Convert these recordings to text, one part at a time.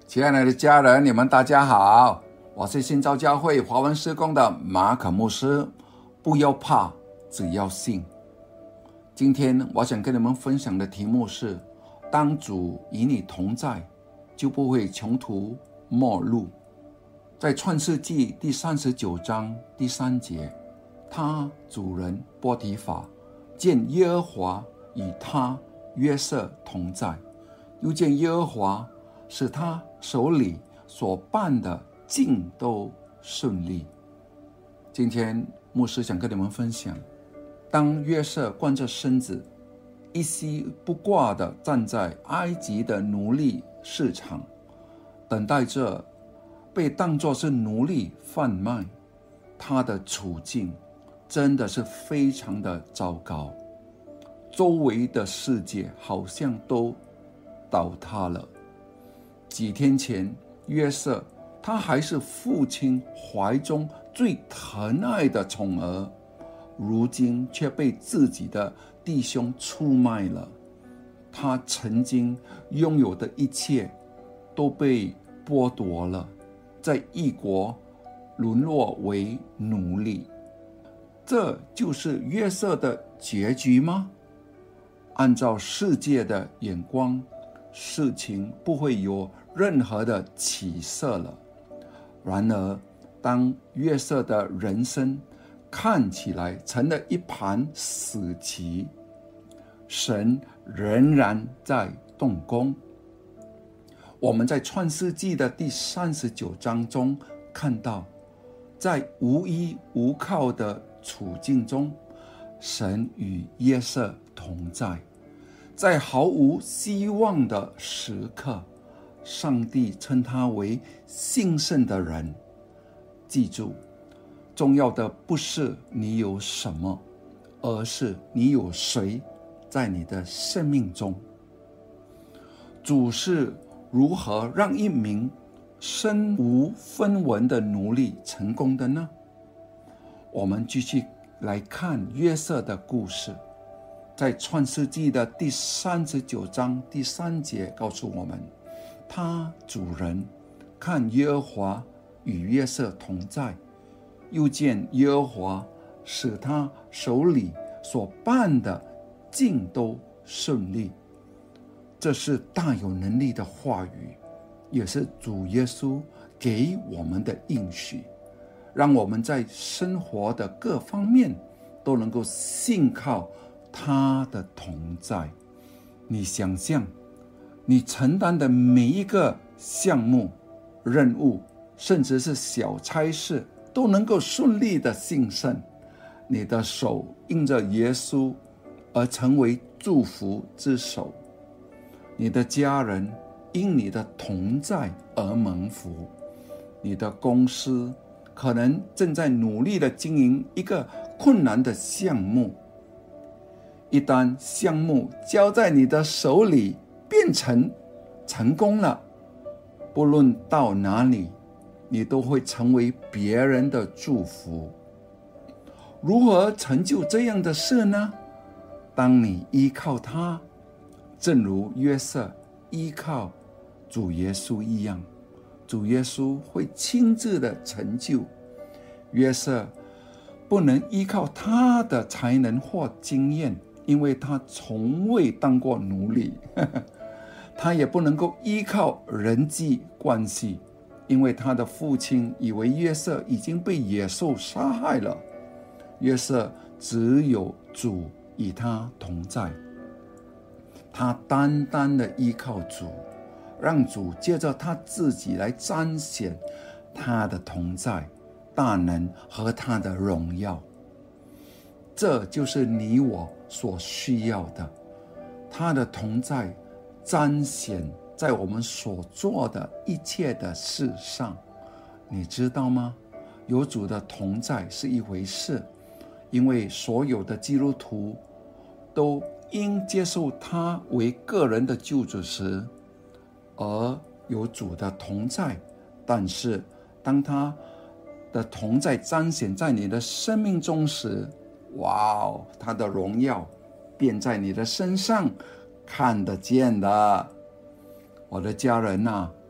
亲爱的家人，你们大家好，我是新造教会华文事工的马可牧师。不要怕，只要信。今天我想跟你们分享的题目是：当主与你同在，就不会穷途末路。在创世纪第39章第3节，他主人波提法见耶和华与他约瑟同在，又见耶和华使他手里所办的尽都顺利。今天牧师想跟你们分享，当约瑟光着身子，一丝不挂地站在埃及的奴隶市场，等待着被当作是奴隶贩卖，他的处境真的是非常的糟糕。周围的世界好像都倒塌了。几天前，约瑟他还是父亲怀中最疼爱的宠儿，如今却被自己的弟兄出卖了。他曾经拥有的一切都被剥夺了，在异国沦落为奴隶。这就是约瑟的结局吗？按照世界的眼光，事情不会有任何的起色了。然而，当约瑟的人生看起来成了一盘死棋，神仍然在动工。我们在创世纪的第39章中看到，在无依无靠的处境中，神与约瑟同在。在毫无希望的时刻，上帝称他为兴盛的人。记住，重要的不是你有什么，而是你有谁在你的生命中。主是如何让一名身无分文的奴隶成功的呢？我们继续来看约瑟的故事。在创世纪的第39章第3节告诉我们，他主人看耶和华与约瑟同在，又见耶和华使他手里所办的尽都顺利。这是大有能力的话语，也是主耶稣给我们的应许，让我们在生活的各方面都能够信靠他的同在。你想象，你承担的每一个项目、任务，甚至是小差事，都能够顺利的兴盛。你的手因着耶稣而成为祝福之手，你的家人因你的同在而蒙福。你的公司可能正在努力的经营一个困难的项目，一旦项目交在你的手里变成成功了，不论到哪里，你都会成为别人的祝福。如何成就这样的事呢？当你依靠他，正如约瑟依靠主耶稣一样，主耶稣会亲自的成就。约瑟不能依靠他的才能或经验，因为他从未当过奴隶。他也不能够依靠人际关系，因为他的父亲以为约瑟已经被野兽杀害了。约瑟只有主与他同在，他单单的依靠主，让主借着他自己来彰显他的同在、大能和他的荣耀。这就是你我所需要的，他的同在彰显在我们所做的一切的事上。你知道吗？有主的同在是一回事，因为所有的基督徒都应接受他为个人的救主时，而有主的同在。但是当他的同在彰显在你的生命中时，哇哦，他的荣耀便在你的身上看得见的。我的家人啊，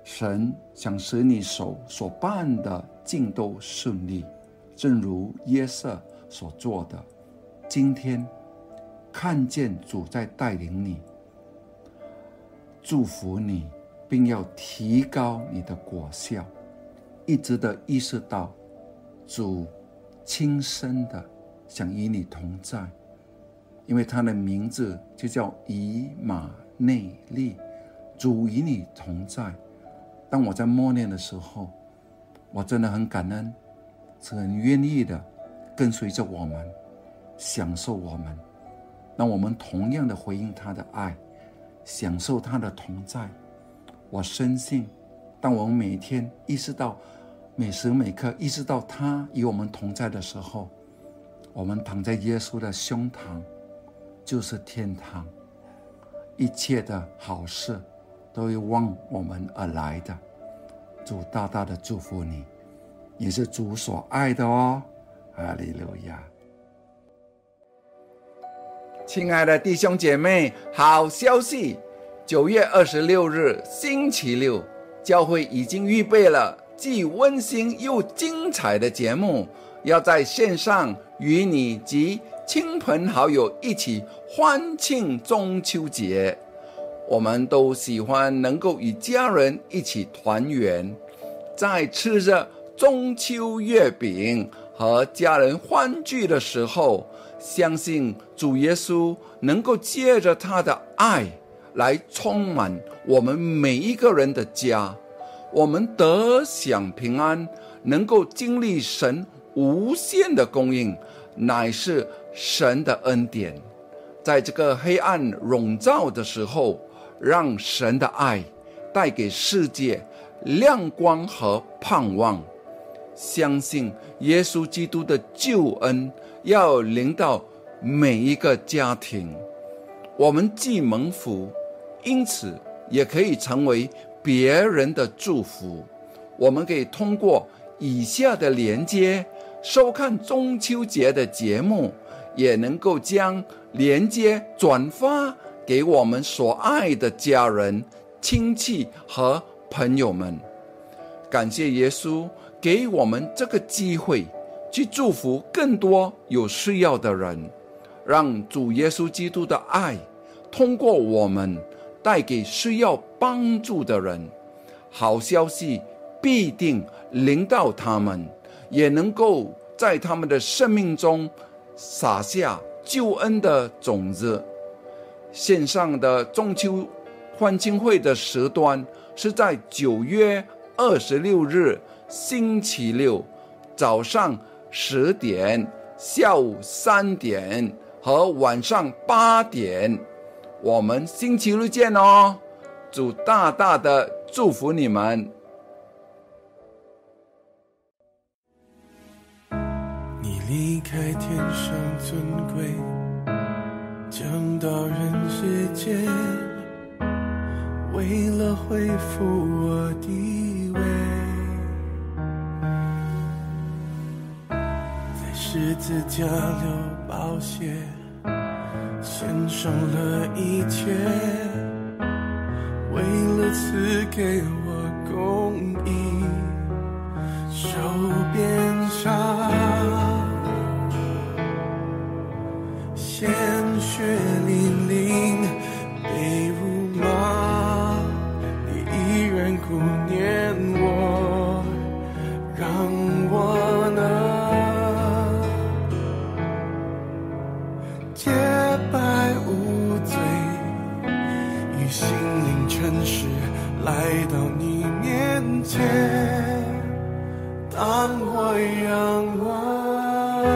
神想使你手所办的尽都顺利，正如约瑟所做的。今天看见主在带领你，祝福你，并要提高你的果效，一直的意识到主亲身的想与你同在，因为他的名字就叫以马内利，主与你同在。当我在默念的时候，我真的很感恩，是很愿意的跟随着我们，享受我们，让我们同样的回应他的爱，享受他的同在。我深信，当我们每天意识到，每时每刻意识到他与我们同在的时候，我们躺在耶稣的胸膛就是天堂，一切的好事都会往我们而来的。主大大的祝福你，也是主所爱的哦。哈利路亚！亲爱的弟兄姐妹，好消息！9月26日星期六，教会已经预备了既温馨又精彩的节目，要在线上与你及亲朋好友一起欢庆中秋节。我们都喜欢能够与家人一起团圆，在吃着中秋月饼和家人欢聚的时候，相信主耶稣能够借着他的爱来充满我们每一个人的家，我们得享平安，能够经历神无限的供应，乃是神的恩典。在这个黑暗笼罩的时候，让神的爱带给世界亮光和盼望。相信耶稣基督的救恩要临到每一个家庭，我们既蒙福，因此也可以成为别人的祝福。我们可以通过以下的连结收看中秋节的节目，也能够将连结转发给我们所爱的家人、亲戚和朋友们。感谢耶稣给我们这个机会，去祝福更多有需要的人，让主耶稣基督的爱通过我们带给需要帮助的人。好消息必定临到他们，也能够在他们的生命中撒下救恩的种子。线上的中秋欢庆会的时段是在9月26日星期六早上10点、下午3点和晚上8点。我们星期六见哦！主大大的祝福你们。 你离开天上尊贵，降到人世间，为了恢复我地位，在十字架流宝血，献上了一切，为了赐给我公义，受鞭伤，鲜血淋淋，被辱骂，你依然顾念我，让我能洁白无罪，与心灵诚实来到你面前。当我仰望，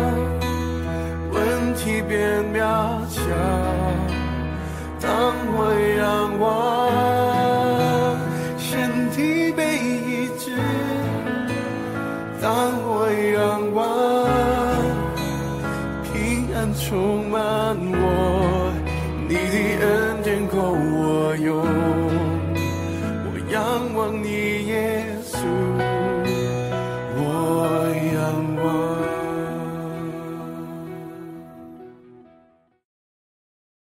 问题变渺小；当我仰望，身体被医治；当我仰望，平安充满我，你的恩典够我用。我仰望你耶